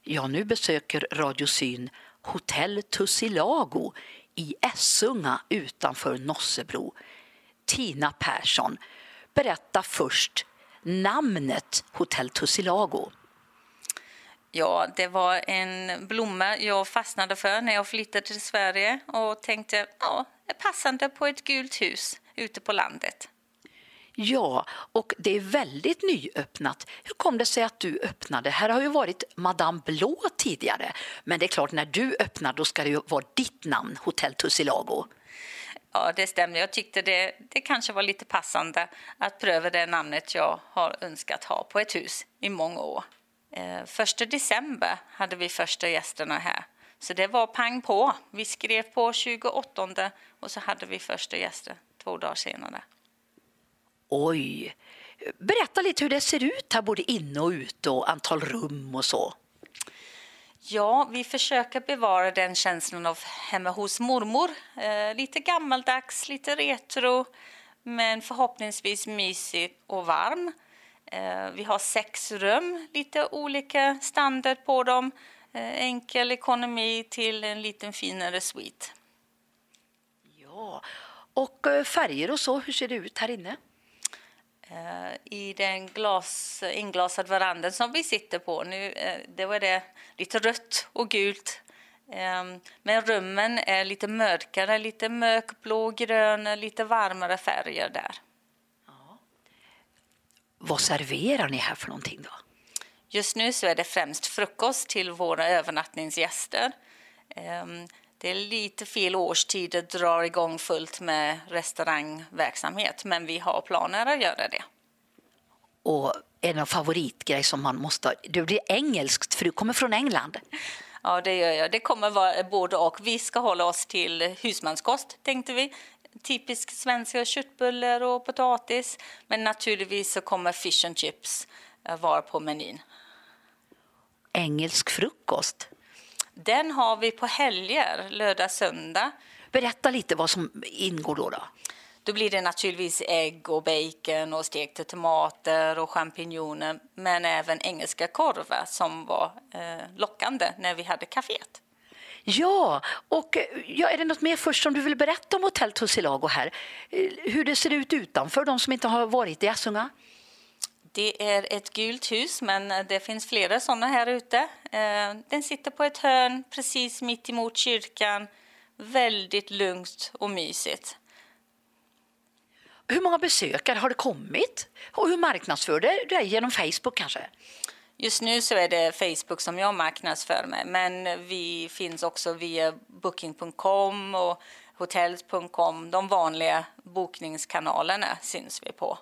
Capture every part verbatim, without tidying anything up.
Ja, nu besöker Radio Syn Hotell Tussilago i Essunga utanför Nossebro. Tina Persson, berätta först namnet Hotell Tussilago. Ja, det var en blomma jag fastnade för när jag flyttade till Sverige och tänkte, ja, det är passande på ett gult hus ute på landet. Ja, och det är väldigt nyöppnat. Hur kom det sig att du öppnade? Här har ju varit Madame Blå tidigare, men det är klart, när du öppnar då ska det ju vara ditt namn, Hotell Tussilago. Ja, det stämmer. Jag tyckte det, det kanske var lite passande att pröva det namnet jag har önskat ha på ett hus i många år. Eh, första december hade vi första gästerna här. Så det var pang på. Vi skrev på tjugoåttonde och så hade vi första gäster två dagar senare. Oj, berätta lite hur det ser ut här både inne och ute och antal rum och så. Ja, vi försöker bevara den känslan av hemma hos mormor. Eh, lite gammaldags, lite retro, men förhoppningsvis mysigt och varm. Eh, vi har sex rum, lite olika standard på dem. Eh, enkel ekonomi till en liten finare suite. Ja, och färger och så, hur ser det ut här inne? I den glas, inglasade verandan som vi sitter på nu, det var det lite rött och gult. Men rummen är lite mörkare, lite mörkblå, grön, lite varmare färger där. Ja. Vad serverar ni här för någonting då? Just nu så är det främst frukost till våra övernattningsgäster. Det är lite fel årstid att dra igång fullt med restaurangverksamhet, men vi har planer att göra det. Och en av favoritgrejer som man måste... Du blir engelskt för du kommer från England. Ja, det gör jag. Det kommer vara både och. Vi ska hålla oss till husmanskost, tänkte vi. Typisk svenska köttbullar och potatis. Men naturligtvis så kommer fish and chips vara på menyn. Engelsk frukost? Den har vi på helger, lördag, söndag. Berätta lite vad som ingår då då. Då blir det naturligtvis ägg och bacon och stekta tomater och champinjoner. Men även engelska korvar som var eh, lockande när vi hade kaféet. Ja, och ja, är det något mer först som du vill berätta om Hotell Tussilago här? Hur det ser ut utanför, de som inte har varit i Essunga? Det är ett gult hus, men det finns flera sådana här ute. Den sitter på ett hörn precis mitt emot kyrkan. Väldigt lugnt och mysigt. Hur många besökare har det kommit? Och hur marknadsför det? Det är genom Facebook kanske? Just nu så är det Facebook som jag marknadsför med. Men vi finns också via booking punkt com och hotels punkt com. De vanliga bokningskanalerna syns vi på.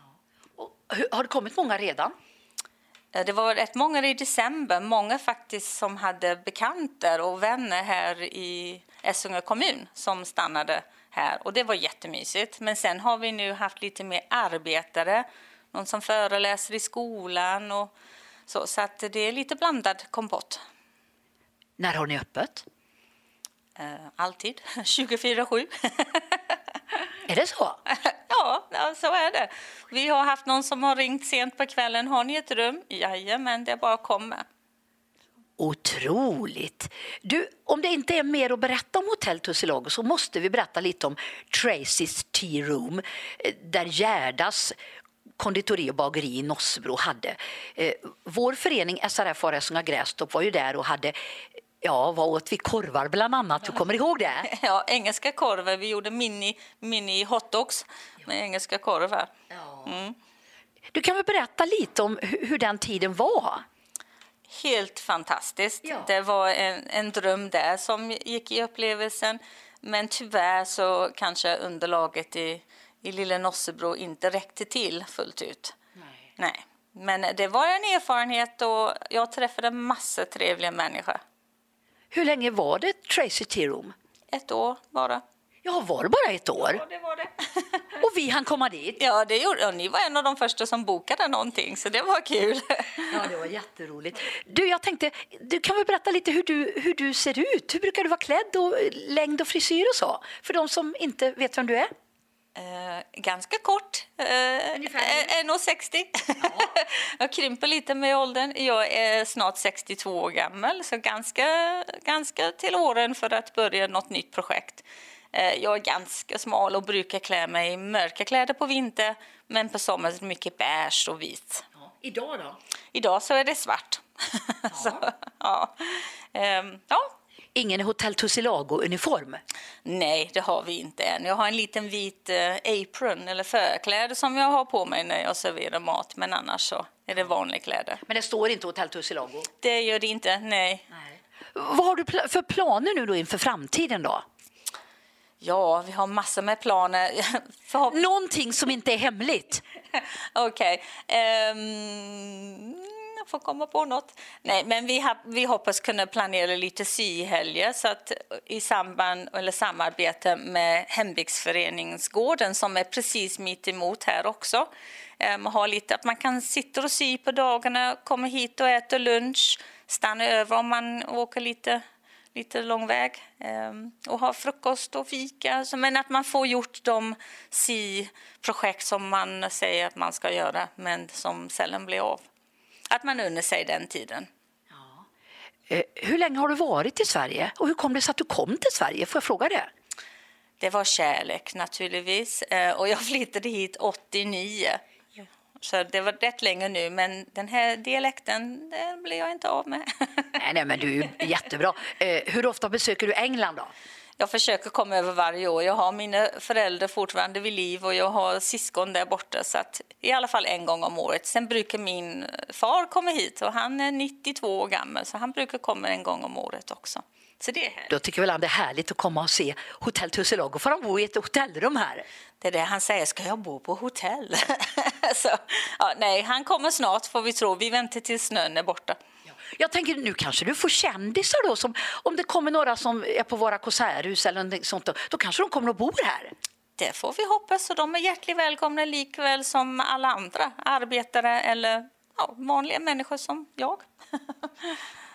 Har det kommit många redan? Det var rätt många i december. Många faktiskt som hade bekanter och vänner här i Essunga kommun som stannade här. Och det var jättemysigt. Men sen har vi nu haft lite mer arbetare. Någon som föreläser i skolan och så. Så att det är lite blandad kompott. När har ni öppet? Alltid. tjugofyra sju. Är det så? Ja, så är det. Vi har haft någon som har ringt sent på kvällen. Har ni ett rum? Jajamän, det är bara att komma. Otroligt. Du, om det inte är mer att berätta om Hotell Tussilago så måste vi berätta lite om Tracy's Tea Room där Gärdas konditori och bageri i Nossebro hade. Vår förening S R F Essunga Grästorp var ju där och hade... Ja, vad åt vi korvar bland annat? Du kommer ihåg det? Ja, engelska korvar. Vi gjorde mini, mini hotdogs med engelska korvar. Mm. Du kan väl berätta lite om hur, hur den tiden var? Helt fantastiskt. Ja. Det var en, en dröm där som gick i upplevelsen. Men tyvärr så kanske underlaget i, i lilla Nossebro inte räckte till fullt ut. Nej. Nej. Men det var en erfarenhet och jag träffade massa trevliga människor. Hur länge var det Tracy Tea Room? Ett år bara. Ja, var det bara ett år? Ja, det var det. Och vi hann komma dit? Ja, det gjorde, ja, ni var en av de första som bokade någonting, så det var kul. Ja, det var jätteroligt. Du, jag tänkte, du kan väl berätta lite hur du, hur du ser ut? Hur brukar du vara klädd och längd och frisyr och så? För de som inte vet vem du är? Eh, ganska kort. Eh, en komma sextio. Ja. Jag krymper lite med åldern. Jag är snart sextiotvå år gammal, så ganska, ganska till åren för att börja något nytt projekt. Eh, jag är ganska smal och brukar klä mig i mörka kläder på vinter, men på sommaren mycket beige och vit. Ja. Idag då? Idag så är det svart. Ja. så, ja. Um, ja. Ingen Hotel Tussilago-uniform? Nej, det har vi inte än. Jag har en liten vit eh, apron eller förkläder som jag har på mig när jag serverar mat. Men annars så är det vanliga kläder. Men det står inte Hotel Tussilago? Det gör det inte, nej. nej. Vad har du pl- för planer nu då inför framtiden då? Ja, vi har massor med planer. Förhopp- Någonting som inte är hemligt? Okej. Okay. Um... får komma på något. Nej, men vi, har, vi hoppas kunna planera lite syhelger så att i samband eller samarbete med hembygdsföreningsgården som är precis mitt emot här också. Um, ha lite att man kan sitta och sy på dagarna, komma hit och äta lunch, stanna över om man åker lite lite lång väg um, och ha frukost och fika. Så, men att man får gjort de sy-projekt som man säger att man ska göra men som sällan blir av. Att man unnar sig den tiden. Ja. Eh, hur länge har du varit i Sverige? Och hur kom det sig att du kom till Sverige? Får jag fråga det? Det var kärlek naturligtvis. Eh, och jag flyttade hit åttionio. Så det var rätt länge nu. Men den här dialekten den blir jag inte av med. nej, nej, men du är jättebra. Eh, hur ofta besöker du England då? Jag försöker komma över varje år. Jag har mina föräldrar fortfarande vid liv och jag har syskon där borta. Så att i alla fall en gång om året. Sen brukar min far komma hit och han är nittiotvå år gammal. Så han brukar komma en gång om året också. Så det är härligt. Då tycker väl han det är härligt att komma och se Hotel Tussilago. För han bor i ett hotellrum här. Det är det han säger, ska jag bo på hotell? så, ja, nej, han kommer snart får vi tro. Vi väntar till snön är borta. Jag tänker nu kanske du får kändisar då, som, om det kommer några som är på våra konserthus eller något sånt, då, då kanske de kommer att bo här. Det får vi hoppas, och de är hjärtligt välkomna likväl som alla andra arbetare eller ja, vanliga människor som jag.